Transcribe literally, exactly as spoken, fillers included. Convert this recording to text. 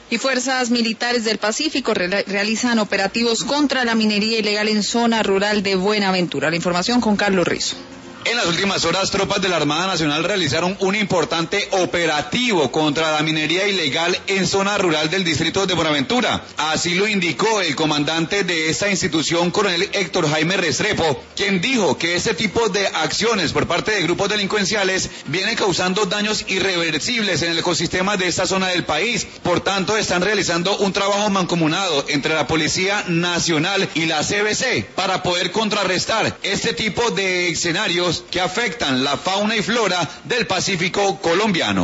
Y fuerzas militares del Pacífico re realizan operativos contra la minería ilegal en zona rural de Buenaventura. La información con Carlos Rizo. En las últimas horas, tropas de la Armada Nacional realizaron un importante operativo contra la minería ilegal en zona rural del distrito de Buenaventura. Así lo indicó el comandante de esta institución, coronel Héctor Jaime Restrepo, quien dijo que ese tipo de acciones por parte de grupos delincuenciales viene causando daños irreversibles en el ecosistema de esta zona del país. Por tanto, están realizando un trabajo mancomunado entre la Policía Nacional y la C B C para poder contrarrestar este tipo de escenarios que afectan la fauna y flora del Pacífico colombiano.